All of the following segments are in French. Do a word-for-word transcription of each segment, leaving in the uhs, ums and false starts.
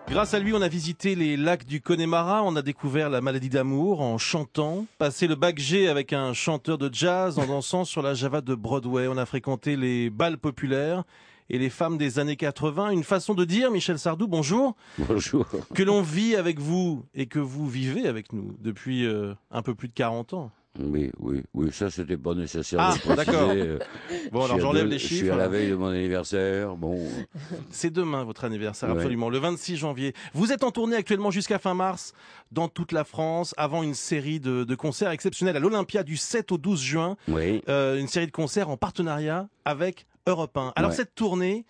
Grâce à lui, on a visité les lacs du Connemara, on a découvert la maladie d'amour en chantant, passé le bac G avec un chanteur de jazz en dansant sur la Java de Broadway. On a fréquenté les bals populaires et les femmes des années quatre-vingts. Une façon de dire, Michel Sardou, bonjour. Bonjour. Que l'on vit avec vous et que vous vivez avec nous depuis euh, un peu plus de quarante ans. Oui, oui, oui, ça c'était pas nécessaire Ah, de préciser. d'accord. Euh, Bon, je alors suis à j'enlève deux- les Je suis chiffres. à la veille de mon anniversaire, bon. C'est demain votre anniversaire, Ouais. absolument, le vingt-six janvier. Vous êtes en tournée actuellement jusqu'à fin mars dans toute la France, avant une série de, de concerts exceptionnels à l'Olympia du sept au douze juin. Oui. Euh, une série de concerts en partenariat avec Europe un. Alors Ouais. cette tournée,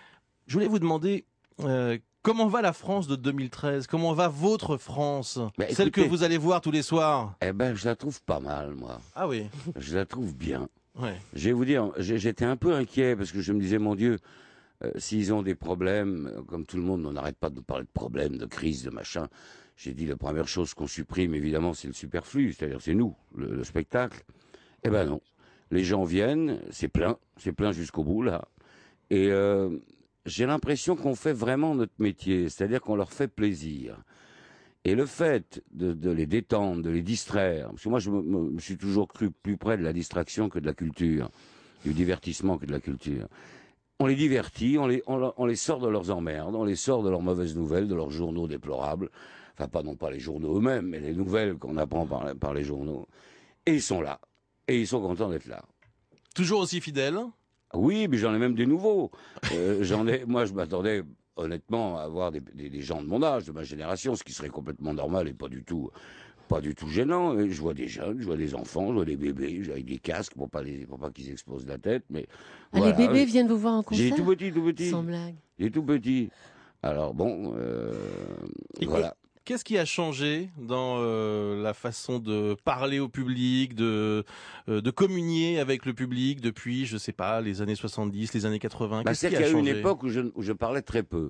je voulais vous demander euh, comment va la France de deux mille treize? Comment va votre France? Bah, Celle écoutez- que vous allez voir tous les soirs? Eh ben, je la trouve pas mal, moi. Ah oui, Je la trouve bien. ouais. Je vais vous dire, j'ai- j'étais un peu inquiet parce que je me disais, mon Dieu, euh, s'ils ont des problèmes, euh, comme tout le monde, on n'arrête pas de parler de problèmes, de crise, de machin. J'ai dit, la première chose qu'on supprime, évidemment, c'est le superflu, c'est-à-dire c'est nous, le, le spectacle. Eh ben non. Les gens viennent, c'est plein, c'est plein jusqu'au bout, là. Et euh, j'ai l'impression qu'on fait vraiment notre métier, c'est-à-dire qu'on leur fait plaisir. Et le fait de, de les détendre, de les distraire, parce que moi je me, me- me suis toujours cru plus près de la distraction que de la culture, du divertissement que de la culture. On les divertit, on les, on, leur- on les sort de leurs emmerdes, on les sort de leurs mauvaises nouvelles, de leurs journaux déplorables, enfin pas non pas les journaux eux-mêmes, mais les nouvelles qu'on apprend par, par les journaux. Et ils sont là, et ils sont contents d'être là. Toujours aussi fidèle? Oui, mais j'en ai même des nouveaux. Euh, j'en ai, moi, je m'attendais honnêtement à avoir des, des- des gens de mon âge, de ma génération, ce qui serait complètement normal et pas du tout, pas du tout gênant. Et je vois des jeunes, je vois des enfants, je vois des bébés, avec des casques pour pas les, pour pas qu'ils explosent la tête. Mais Ah, voilà. les bébés viennent vous voir en J'ai concert? tout petit, tout petit, Sans blague. j'ai tout petit. Alors bon, euh, Et voilà. Qu'est-ce qui a changé dans euh, la façon de parler au public, de euh, de communier avec le public depuis, je sais pas, les années soixante-dix, les années quatre-vingts? Bah, Qu'est-ce c'est qui qu'il a y a eu une changé? époque où je, où je parlais très peu.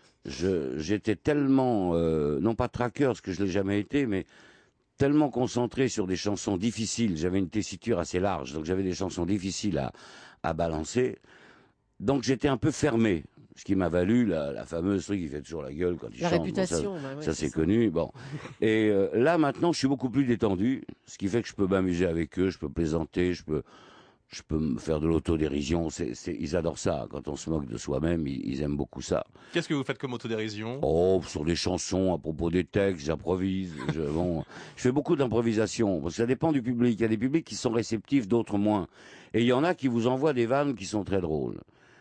Je, j'étais tellement, euh, non pas traqueur, parce que je l'ai jamais été, mais tellement concentré sur des chansons difficiles. J'avais une tessiture assez large, donc j'avais des chansons difficiles à, à balancer. Donc j'étais un peu fermé, ce qui m'a valu la, la fameuse truc qui fait toujours la gueule quand il La chante. Bon, réputation. bah ouais, ça, ça c'est ça. connu. Bon. Et euh, là maintenant, je suis beaucoup plus détendu, ce qui fait que je peux m'amuser avec eux, je peux plaisanter, je peux, je peux me faire de l'autodérision. C'est, c'est, ils adorent ça. Quand on se moque de soi-même, ils, ils aiment beaucoup ça. Qu'est-ce que vous faites comme autodérision? Oh, sur des chansons, à propos des textes, j'improvise. Je, bon, je fais beaucoup d'improvisation, parce que ça dépend du public. Il y a des publics qui sont réceptifs, d'autres moins. Et il y en a qui vous envoient des vannes qui sont très drôles,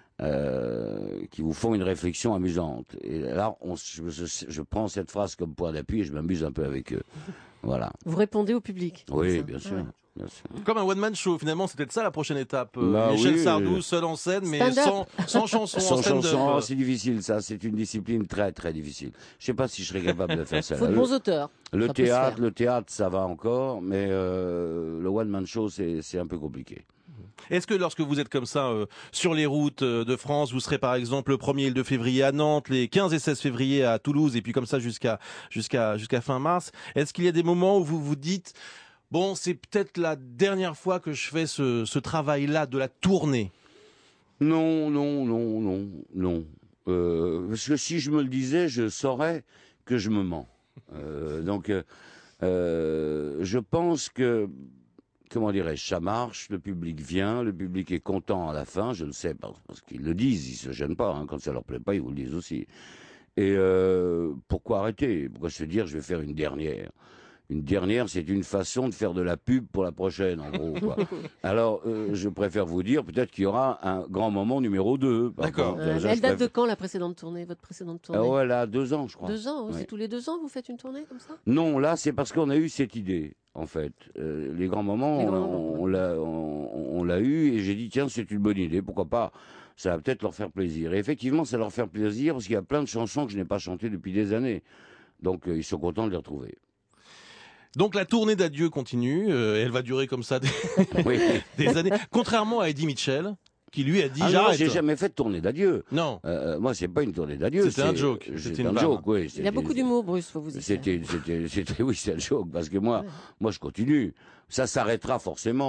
euh, qui vous font une réflexion amusante. Et là, on, je, je- je prends cette phrase comme point d'appui et je m'amuse un peu avec eux. Voilà. Vous répondez au public. comme Oui, ça. bien sûr. Ouais. Bien sûr. Comme un one-man show, finalement, c'est peut-être ça la prochaine étape. Euh, Bah Michel oui, Sardou, euh, seul en scène, mais Stand-up. sans, sans chanson, en Sans stand-up. chanson, oh, c'est difficile, ça. C'est une discipline très, très difficile. Je sais pas si je serais capable de faire ça. Faut de Le- bons auteurs. Le Ça peut se théâtre, faire. le théâtre, ça va encore, mais euh, le one man show, c'est c'est un peu compliqué. Est-ce que lorsque vous êtes comme ça euh, sur les routes euh, de France, vous serez par exemple le premier et le deux février à Nantes, les quinze et seize février à Toulouse, et puis comme ça jusqu'à jusqu'à jusqu'à fin mars, est-ce qu'il y a des moments où vous vous dites bon, c'est peut-être la dernière fois que je fais ce, ce travail-là de la tournée? Non, non, non, non, non. Euh, parce que si je me le disais, je saurais que je me mens. Euh, donc, euh, euh, je pense que, comment dirais-je, ça marche, le public vient, le public est content à la fin, je le sais parce, parce qu'ils le disent, ils se gênent pas, hein, quand ça leur plaît pas, ils vous le disent aussi. Et euh, pourquoi arrêter? Pourquoi se dire je vais faire une dernière? Une dernière, c'est une façon de faire de la pub pour la prochaine, en gros. Quoi. Alors, euh, je préfère vous dire, peut-être qu'il y aura un grand moment numéro deux. par D'accord. contre. Euh, Ça, elle je date préfère- de quand la précédente tournée, votre précédente tournée? Ah ouais, là, deux ans, je crois. Deux ans, oui, Ouais. c'est tous les deux ans vous faites une tournée comme ça? Non, là, c'est parce qu'on a eu cette idée, en fait. Euh, les grands moments, Les on, grands moments, on l'a, on, on l'a eu, et j'ai dit, tiens, c'est une bonne idée, pourquoi pas? Ça va peut-être leur faire plaisir. Et effectivement, ça leur fait plaisir, parce qu'il y a plein de chansons que je n'ai pas chantées depuis des années. Donc, euh, ils sont contents de les retrouver. Donc la tournée d'adieu continue, euh, et elle va durer comme ça des, Oui. des années. Contrairement à Eddie Mitchell, qui lui a dit Ah non, j'arrête. j'ai jamais fait de tournée d'adieu. Non. Euh, moi, c'est pas une tournée d'adieu. C'était un c'est- joke, c'est c'était une un vanne. joke, oui. Il y a c'était- beaucoup d'humour, Bruce, faut vous y faire. C'était, c'était, c'était, oui, c'est un joke, parce que moi, Ouais. moi, je continue. Ça s'arrêtera forcément.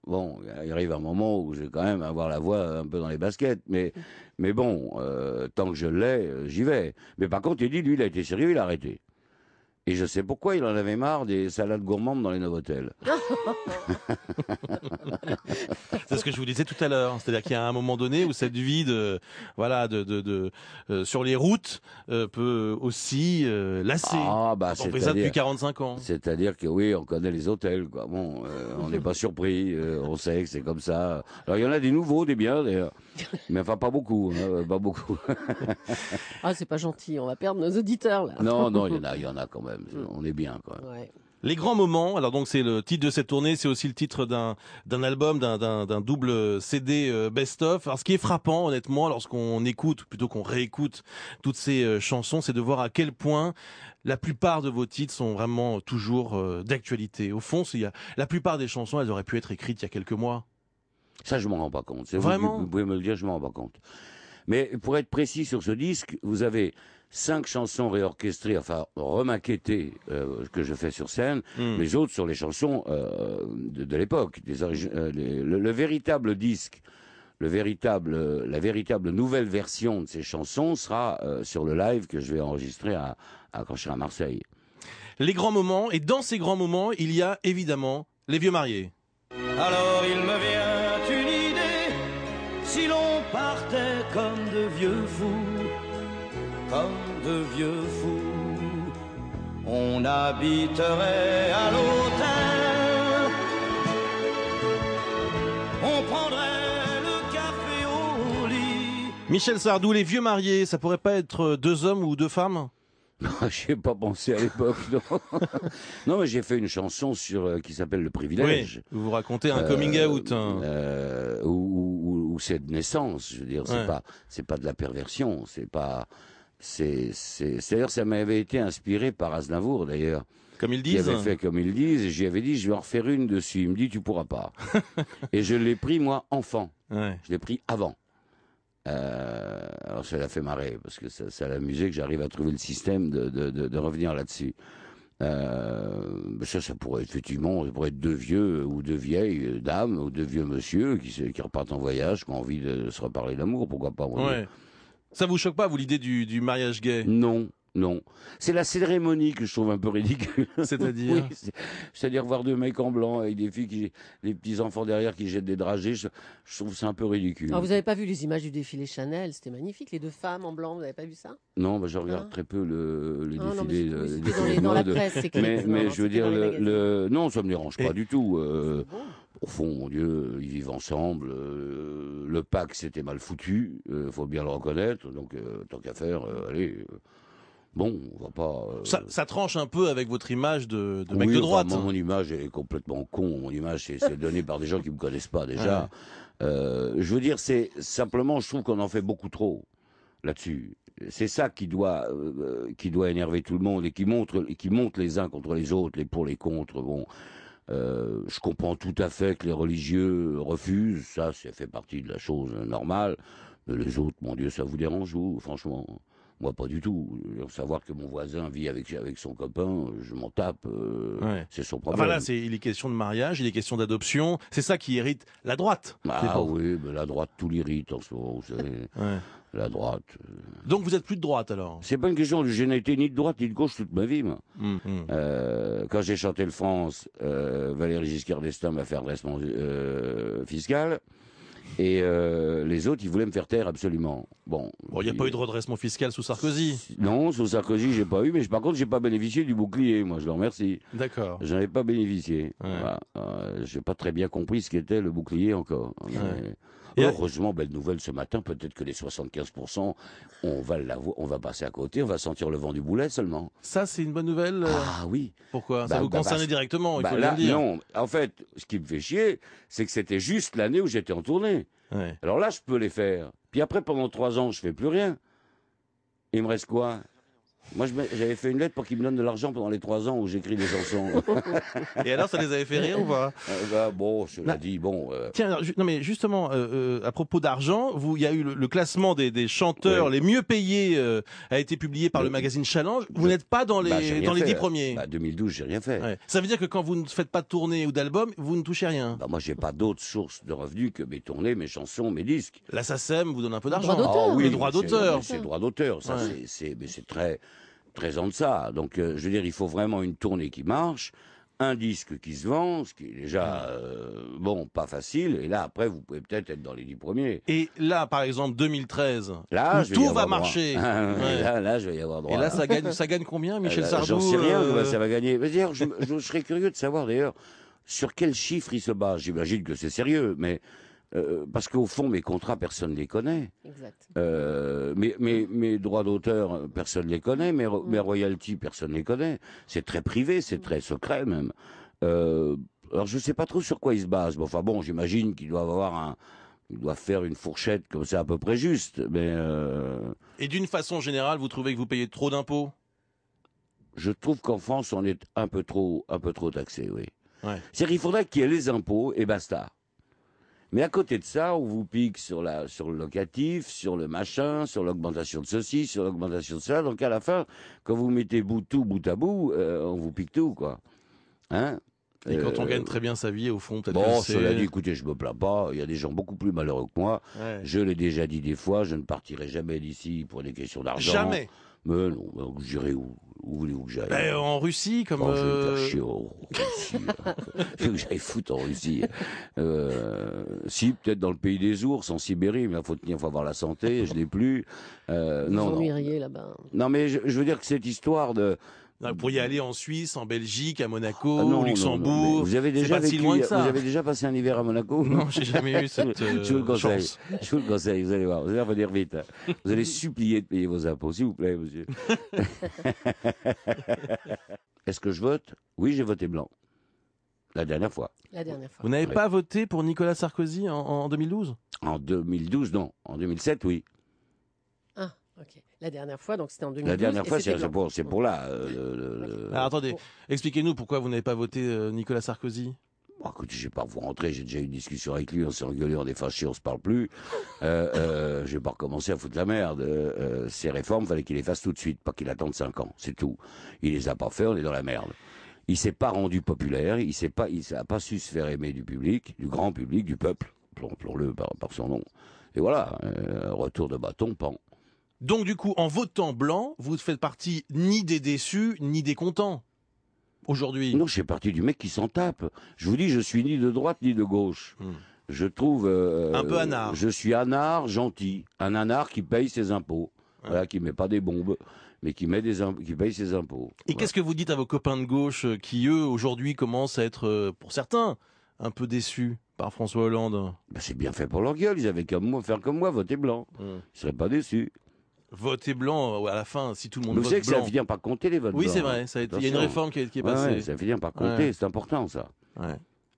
Bon, il arrive un moment où je vais quand même avoir la voix un peu dans les baskets, mais, mais bon, euh, tant que je l'ai, euh, j'y vais. Mais par contre, il dit, lui, il a été sérieux, il a arrêté. Et je sais pourquoi, il en avait marre des salades gourmandes dans les Novotel. C'est ce que je vous disais tout à l'heure. C'est-à-dire qu'il y a un moment donné où cette vie de, voilà, de, de, de euh, sur les routes euh, peut aussi euh, lasser. Ah, bah, on fait ça depuis quarante-cinq ans. C'est-à-dire que oui, on connaît les hôtels, quoi. Bon, euh, on n'est pas surpris, euh, on sait que c'est comme ça. Alors, il y en a des nouveaux, des biens, d'ailleurs. Mais enfin, pas beaucoup, hein, pas beaucoup. Ah, c'est pas gentil, on va perdre nos auditeurs, là. Non, non, il y en a, il y en a quand même. On est bien, quoi. Ouais. Les grands moments, alors donc c'est le titre de cette tournée, c'est aussi le titre d'un d'un album, d'un d'un d'un double C D euh, best-of. Alors ce qui est frappant, honnêtement, lorsqu'on écoute, plutôt qu'on réécoute toutes ces euh, chansons, c'est de voir à quel point la plupart de vos titres sont vraiment toujours euh, d'actualité. Au fond, il y a la plupart des chansons, elles auraient pu être écrites il y a quelques mois. Ça, je m'en rends pas compte. C'est Vraiment, vous, vous pouvez me le dire, je m'en rends pas compte. Mais pour être précis sur ce disque, vous avez cinq chansons réorchestrées, enfin remaquettées, euh, que je fais sur scène, mm. les autres sur les chansons euh, de, de l'époque. Euh, le, le véritable disque, le véritable, euh, la véritable nouvelle version de ces chansons sera euh, sur le live que je vais enregistrer à, à, quand je serai à Marseille. Les grands moments, et dans ces grands moments, il y a évidemment les vieux mariés. Alors il me vient une idée, si l'on partait comme de vieux fous, comme de vieux fous, on habiterait à l'hôtel, on prendrait le café au lit. Michel Sardou, les vieux mariés, ça pourrait pas être deux hommes ou deux femmes ? J'y ai pas pensé à l'époque, non. Non, mais j'ai fait une chanson sur euh, qui s'appelle Le Privilège. Oui, vous racontez un euh, coming out. Hein. Euh, où, où, où c'est de naissance, je veux dire, c'est ouais. pas, c'est pas de la perversion, c'est pas, c'est, c'est, c'est-à-dire, ça m'avait été inspiré par Aznavour, d'ailleurs. Comme ils disent. Qui avait fait comme ils disent, et j'y avais dit, je vais en refaire une dessus. Il me dit, tu pourras pas. Et je l'ai pris, moi, enfant. Ouais. Je l'ai pris avant. Euh, alors ça l'a fait marrer parce que ça, ça l'amusait que j'arrive à trouver le système de, de, de, de revenir là-dessus. Euh, ça, ça pourrait effectivement, ça pourrait être deux vieux ou deux vieilles dames ou deux vieux monsieur qui, qui repartent en voyage, qui ont envie de se reparler d'amour, pourquoi pas. Ouais. Ça vous choque pas, vous, l'idée du, du mariage gay ? Non. Non, c'est la cérémonie que je trouve un peu ridicule. C'est-à-dire oui, c'est, c'est-à-dire voir deux mecs en blanc avec des filles, qui, des petits enfants derrière qui jettent des dragées, je, je trouve ça un peu ridicule. Alors vous n'avez pas vu les images du défilé Chanel, c'était magnifique, les deux femmes en blanc, vous n'avez pas vu ça ? Non, bah, je regarde ah. très peu le, les ah, défilés. Non, mais les défilés dans, les, dans la presse, c'est clair. Mais, mais non, je veux dire, le, le, non, ça me dérange Et... pas du tout. Euh, bon. Au fond, mon Dieu, ils vivent ensemble. Euh, le pacte, c'était mal foutu, il euh, faut bien le reconnaître. Donc, euh, tant qu'à faire, euh, allez... Euh, Bon, on va pas. Euh... Ça, ça tranche un peu avec votre image de, de oui, mec de droite. Enfin, mon, mon image est complètement con. Mon image, c'est, c'est donné par des gens qui me connaissent pas déjà. Ouais. Euh, je veux dire, c'est simplement, je trouve qu'on en fait beaucoup trop là-dessus. C'est ça qui doit, euh, qui doit énerver tout le monde et qui montre, qui monte les uns contre les autres, les pour, les contre. Bon, euh, je comprends tout à fait que les religieux refusent. Ça, ça fait partie de la chose normale. Mais les autres, mon Dieu, ça vous dérange, vous, franchement? Moi, pas du tout. Savoir que mon voisin vit avec, avec son copain, je m'en tape. Euh, ouais. C'est son problème. Enfin là, c'est, il est question de mariage, il est question d'adoption. C'est ça qui irrite la droite. Ah oui, mais la droite, tout l'irrite en ce moment, vous savez. Ouais. La droite. Euh... Donc vous êtes plus de droite alors ? C'est pas une question. Je n'ai été ni de droite ni de gauche toute ma vie, moi. Mmh. Euh, quand j'ai chanté le France, euh, Valéry Giscard d'Estaing m'a fait redressement euh, fiscal. Et euh, les autres, ils voulaient me faire taire absolument. Bon, il bon, n'y a pas eu de redressement fiscal sous Sarkozy. Non, sous Sarkozy, j'ai pas eu, mais par contre, j'ai pas bénéficié du bouclier. Moi, je le remercie. D'accord. J'en ai pas bénéficié. Ouais. Voilà. Euh, j'ai pas très bien compris ce qu'était le bouclier encore. Ouais. Et heureusement, belle nouvelle ce matin. Peut-être que les soixante-quinze pour cent, on va l'avo- on va passer à côté, on va sentir le vent du boulet seulement. Ça, c'est une bonne nouvelle. Ah oui. Pourquoi ? bah, Ça vous bah, concerne bah, directement, il bah, faut là, le dire. Non, en fait, ce qui me fait chier, c'est que c'était juste l'année où j'étais en tournée. Ouais. Alors là, je peux les faire. Puis après, pendant trois ans, je fais plus rien. Il me reste quoi ? Moi, je mets- j'avais fait une lettre pour qu'il me donne de l'argent pendant les trois ans où j'écris des chansons. Et alors, ça les avait fait rire ou pas? Euh, bah, bon, cela Non. dit, bon... euh, Tiens, alors, ju- non mais justement, euh, euh, à propos d'argent, vous, il y a eu le, le classement des, des chanteurs Oui. les mieux payés euh, a été publié par le, Le- magazine Challenge. Vous je- n'êtes pas dans les bah, j'ai rien dans les fait. dix premiers. Bah, deux mille douze, j'ai rien fait. Ouais. Ça veut dire que quand vous ne faites pas de tournée ou d'album, vous ne touchez rien. Bah, moi, j'ai pas d'autres sources de revenus que mes tournées, mes chansons, mes disques. La SACEM vous donne un peu Le d'argent. droit d'auteur. Ah oui, Le droit c'est- d'auteur. C'est le droit d'auteur, ça, Ouais. c'est- c'est, mais c'est très, très en deçà. Donc, euh, je veux dire, il faut vraiment une tournée qui marche, un disque qui se vend, ce qui est déjà, euh, bon, pas facile. Et là, après, vous pouvez peut-être être dans les dix premiers. Et là, par exemple, deux mille treize, Là, où je vais y tout avoir va droit. marcher. Ah, Ouais. là, là, je vais y avoir droit. Et là, ça gagne, ça gagne combien, Michel Euh, Sardou? J'en sais rien, euh, comment ça va gagner. Mais D'ailleurs, je, je, je serais curieux de savoir, d'ailleurs, sur quel chiffre il se base. J'imagine que c'est sérieux, mais euh, parce qu'au fond, mes contrats, personne ne les connaît. Exact. Euh, mes, mes, mes droits d'auteur, personne ne les connaît. Mes, ro- mes royalties, personne ne les connaît. C'est très privé, c'est très secret même. Euh, alors, je ne sais pas trop sur quoi ils se basent. Mais enfin bon, j'imagine qu'ils doivent avoir un... Ils doivent faire une fourchette comme ça à peu près juste. Mais euh, Et d'une façon générale, vous trouvez que vous payez trop d'impôts? je trouve qu'en France, on est un peu trop, un peu trop taxé, oui. Ouais. C'est-à-dire qu'il faudrait qu'il y ait les impôts et basta. Mais à côté de ça, on vous pique sur, la, sur le locatif, sur le machin, sur l'augmentation de ceci, sur l'augmentation de ça. Donc à la fin, quand vous mettez bout tout bout à bout, euh, on vous pique tout, quoi. Hein? Et quand on Euh, gagne très bien sa vie, au fond, peut-être Bon, que c'est... cela dit, écoutez, je me plains pas. Il y a des gens beaucoup plus malheureux que moi. Ouais. Je l'ai déjà dit des fois, je ne partirai jamais d'ici pour des questions d'argent. Jamais. Mais non, donc j'irai où, où voulez-vous que j'aille? Ben, en Russie, comme... Oh, je vais me euh, faire chier en Russie. là. Je veux que j'aille foutre en Russie. Euh, si, peut-être dans le pays des ours, en Sibérie, mais il faut tenir, faut avoir la santé, je l'ai plus. Euh, Vous non, non. ennuieriez là-bas. Non, mais je, je veux dire que cette histoire de... Vous pourriez aller en Suisse, en Belgique, à Monaco, Ah non, au non, non, mais Luxembourg. vous avez C'est déjà pas si vécu, loin que ça. vous avez déjà passé un hiver à Monaco? Non, j'ai jamais eu cette euh, Je vous le conseille. chance. Je vous le conseille, vous allez voir, vous allez revenir vite. hein. Vous allez supplier de payer vos impôts, s'il vous plaît, monsieur. Est-ce que je vote? Oui, j'ai voté blanc. La dernière fois. La dernière fois. Vous n'avez Ouais. pas voté pour Nicolas Sarkozy en, en deux mille douze? En deux mille douze, non. En deux mille sept, oui. Ah, ok. La dernière fois, donc c'était en deux mille douze. La dernière et fois, c'était c'est c'est blanc. pour, c'est pour là. euh, le- le- le- Alors attendez, expliquez-nous pourquoi vous n'avez pas voté euh, Nicolas Sarkozy. Bon, écoutez, je vais pas vous rentrer, j'ai déjà eu une discussion avec lui, on s'est engueulé, on est fâchés, on se parle plus. Euh, euh, je vais pas recommencer à foutre la merde. Euh, euh, ces réformes, fallait qu'il les fasse tout de suite, pas qu'il attende cinq ans, c'est tout. Il les a pas fait, on est dans la merde. Il s'est pas rendu populaire, il s'est pas, il a pas su se faire aimer du public, du grand public, du peuple, appelons-le par, par son nom. Et voilà, euh, retour de bâton, pan. Donc du coup, en votant blanc, vous ne faites partie ni des déçus, ni des contents. Aujourd'hui. Non, je fais partie du mec qui s'en tape. Je vous dis, je suis ni de droite ni de gauche. Hmm. Je trouve... euh, Un peu anard. Je suis anard gentil. Un anard qui paye ses impôts. Ouais. Voilà, qui met pas des bombes, mais qui, met des imp- qui paye ses impôts. Et qu'est-ce que vous dites à vos copains de gauche euh, qui, eux, aujourd'hui, commencent à être, euh, pour certains, un peu déçus par François Hollande? Ben, c'est bien fait pour leur gueule. Ils avaient qu'à moi, faire comme moi, voter blanc. Hmm. Ils seraient pas déçus. Voter blanc, euh, à la fin, si tout le monde Mais vous vote savez que ça va blanc. finir par compter les votes Oui, blancs, c'est hein. vrai. ça a été- Il y a une Attention. réforme qui est, qui est Ouais, passée. ouais, ça va finir par compter. Ouais. C'est important, ça. Ouais.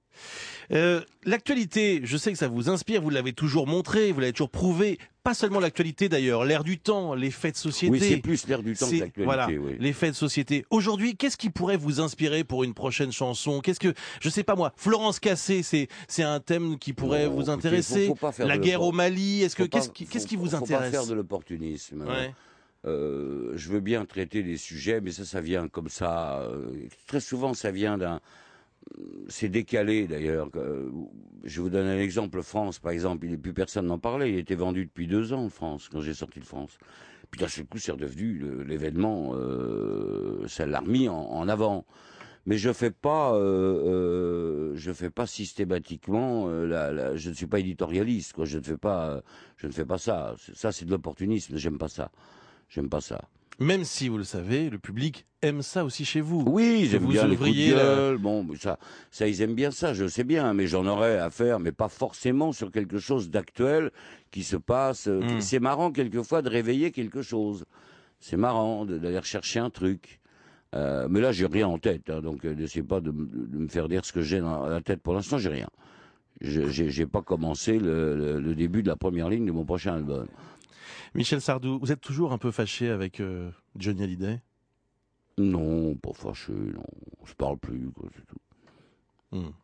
Euh, l'actualité, je sais que ça vous inspire, vous l'avez toujours montré, vous l'avez toujours prouvé. Pas seulement l'actualité d'ailleurs, l'air du temps, les faits de société. Oui, c'est plus l'air du temps que C'est- l'actualité. Voilà, Oui. les faits de société. Aujourd'hui, qu'est-ce qui pourrait vous inspirer pour une prochaine chanson? Qu'est-ce que, je sais pas moi, Florence Cassé, c'est c'est un thème qui pourrait Non, vous écoutez, intéresser. faut- faut pas faire La de guerre l'oppor- au Mali, est-ce que Faut pas- qu'est-ce qui, faut- qu'est-ce qui vous faut pas intéresse? faire de l'opportunisme. Ouais. Euh, je veux bien traiter des sujets, mais ça, ça vient comme ça. euh, très souvent, ça vient d'un... C'est décalé, d'ailleurs. Euh, Je vous donne un exemple. France, par exemple, il n'est plus personne n'en parlait. Il était vendu depuis deux ans, France, quand j'ai sorti de France. Puis d'un seul coup, c'est redevenu le- l'événement. Euh, ça l'a remis en, en avant. Mais je fais pas, euh, euh, je fais pas systématiquement. Euh, la, la- je ne suis pas éditorialiste, quoi. Je ne fais pas, euh, je ne fais pas ça. Ça, c'est de l'opportunisme. J'aime pas ça. J'aime pas ça. Même si, vous le savez, le public aime ça aussi chez vous. Oui, j'aime vous bien les coups de ouvriez la- gueule. Bon, mais ça, ça, ils aiment bien ça, je sais bien, mais j'en aurais à faire, mais pas forcément sur quelque chose d'actuel qui se passe. Euh, Mm. C'est marrant quelquefois de réveiller quelque chose. C'est marrant de- d'aller rechercher un truc. Euh, mais là, j'ai rien en tête, hein, donc euh, n'essayez pas de, m- de me faire dire ce que j'ai dans la tête. Pour l'instant, j'ai rien. Je- J'ai j'ai pas commencé le, le- le début de la première ligne de mon prochain album. Michel Sardou, vous êtes toujours un peu fâché avec euh, Johnny Hallyday? Non, pas fâché, non. On se parle plus, quoi, c'est tout. Hmm.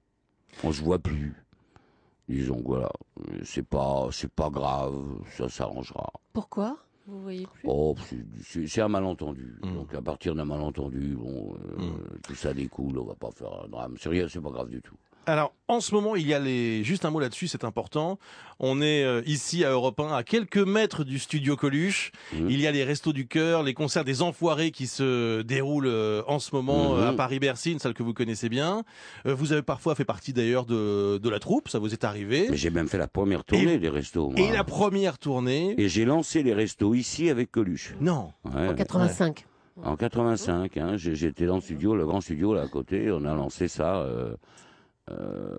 On se voit plus. Disons, voilà. C'est pas, c'est pas grave, ça s'arrangera. Pourquoi? Vous voyez plus? Oh, c'est- c'est c'est un malentendu. Mm. Donc, à partir d'un malentendu, bon, euh, Mm. tout ça découle, on va pas faire un drame. C'est rien, c'est pas grave du tout. Alors, en ce moment, il y a les... Juste un mot là-dessus, c'est important. On est euh, ici à Europe un, à quelques mètres du studio Coluche. Mhm. Il y a les Restos du Cœur, les concerts des Enfoirés qui se déroulent euh, en ce moment Mhm. euh, à Paris-Bercy, une salle que vous connaissez bien. Euh, vous avez parfois fait partie d'ailleurs de, de la troupe, ça vous est arrivé. Mais j'ai même fait la première tournée des restos, moi. Et la première tournée... Et j'ai lancé les restos ici avec Coluche. Non. Ouais. En quatre-vingt-cinq. En quatre-vingt-cinq, hein, j'ai- j'étais dans le studio, le grand studio là à côté, on a lancé ça, euh, euh,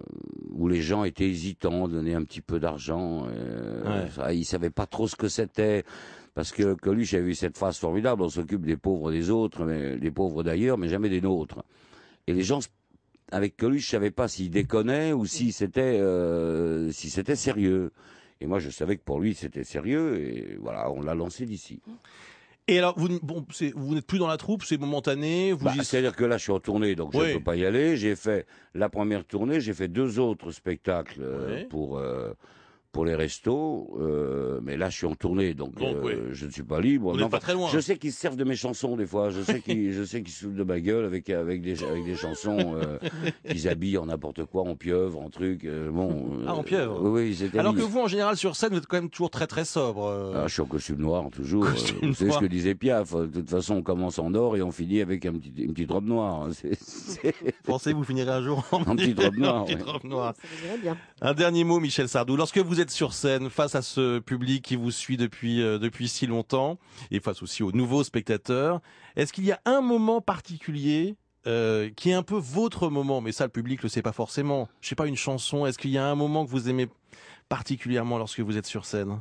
où les gens étaient hésitants, donnaient un petit peu d'argent, euh, Ouais. ça, ils savaient pas trop ce que c'était, parce que Coluche avait eu cette phrase formidable, on s'occupe des pauvres des autres, mais, des pauvres d'ailleurs, mais jamais des nôtres. Et les gens, avec Coluche, savaient pas s'il déconnait ou si c'était, euh, si c'était sérieux. Et moi, je savais que pour lui, c'était sérieux, et voilà, on l'a lancé d'ici. Et alors, vous, n- bon, c'est- vous n'êtes plus dans la troupe, c'est momentané. Vous Bah, y- c'est-à-dire que là, je suis en tournée, donc je Oui. ne peux pas y aller. J'ai fait la première tournée, j'ai fait deux autres spectacles euh, Oui. pour euh, pour les restos, euh, mais là, je suis en tournée, donc, Donc, euh, oui. je ne suis pas libre. Vous Mais n'êtes pas enfin, très loin. Je sais qu'ils se servent de mes chansons des fois. Je sais qu'ils, je sais qu'ils se foutent de ma gueule avec avec des avec des chansons euh, qu'ils habillent en n'importe quoi, en pieuvre, en truc. euh, bon. Ah, en euh, pieuvre. Oui, oui, c'était. Alors que vous, en général, sur scène, vous êtes quand même toujours très très sobre. euh. Ah, je suis en costume noir toujours. euh, Costume Vous savez ce noir. que disait Piaf. De toute façon, on commence en or et on finit avec un petit, une petite robe noire. hein. C'est- c'est- Pensez vous finirez un jour en, En petite robe noire, en petite ouais. robe noire. Ça vous irait bien. Un dernier mot, Michel Sardou. Lorsque vous êtes sur scène, face à ce public qui vous suit depuis euh, depuis si longtemps, et face aussi aux nouveaux spectateurs, est-ce qu'il y a un moment particulier euh, qui est un peu votre moment, mais ça le public le sait pas forcément. Je sais pas, une chanson. Est-ce qu'il y a un moment que vous aimez particulièrement lorsque vous êtes sur scène?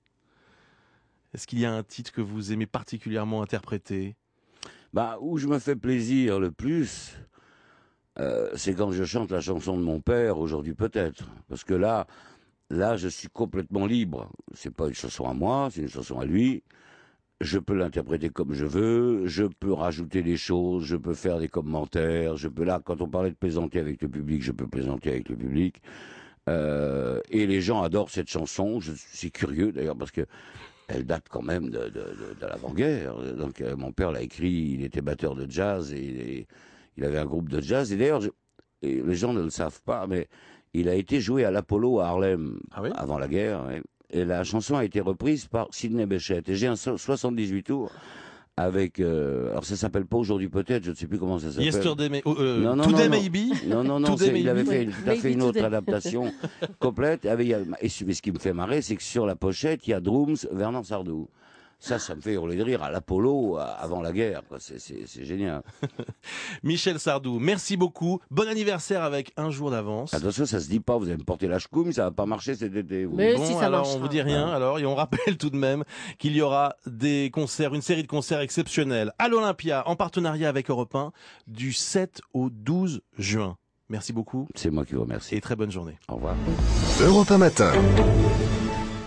Est-ce qu'il y a un titre que vous aimez particulièrement interpréter? Bah, où je me fais plaisir le plus, euh, c'est quand je chante la chanson de mon père, aujourd'hui peut-être. Parce que là, là, je suis complètement libre. C'est pas une chanson à moi, c'est une chanson à lui. Je peux l'interpréter comme je veux, je peux rajouter des choses, je peux faire des commentaires, je peux là, quand on parlait de plaisanter avec le public, je peux plaisanter avec le public. Euh, et les gens adorent cette chanson. Je suis curieux d'ailleurs parce que elle date quand même de, de, de, de l'avant-guerre. Donc euh, mon père l'a écrit, il était batteur de jazz et, et il avait un groupe de jazz. Et d'ailleurs, je- et les gens ne le savent pas, mais il a été joué à l'Apollo à Harlem Ah oui? avant la guerre. ouais. Et la chanson a été reprise par Sidney Bechet. Et j'ai un so- soixante-dix-huit tours avec... euh, alors ça s'appelle pas aujourd'hui peut-être, je ne sais plus comment ça s'appelle. Yesterday, may- euh, Non, non, Today non, non. Maybe. Non, non, non, Today c'est- il avait Maybe. fait, tout à fait Maybe une autre Today. adaptation complète. Avec, et ce mais ce qui me fait marrer, c'est que sur la pochette, il y a Drooms, Vernon Sardou. Ça, ça me fait hurler de rire à l'Apollo à- avant la guerre. quoi. C'est, c'est, c'est génial. Michel Sardou, merci beaucoup. Bon anniversaire avec un jour d'avance. Attention, ça se dit pas, vous allez me porter la choucoum, ça va pas marcher cet été. vous. Mais Bon, si, ça alors marchera. on vous dit rien, alors, et on rappelle tout de même qu'il y aura des concerts, une série de concerts exceptionnels à l'Olympia, en partenariat avec Europe un, du sept au douze juin. Merci beaucoup C'est moi qui vous remercie. et très bonne journée. Au revoir. Europe un matin.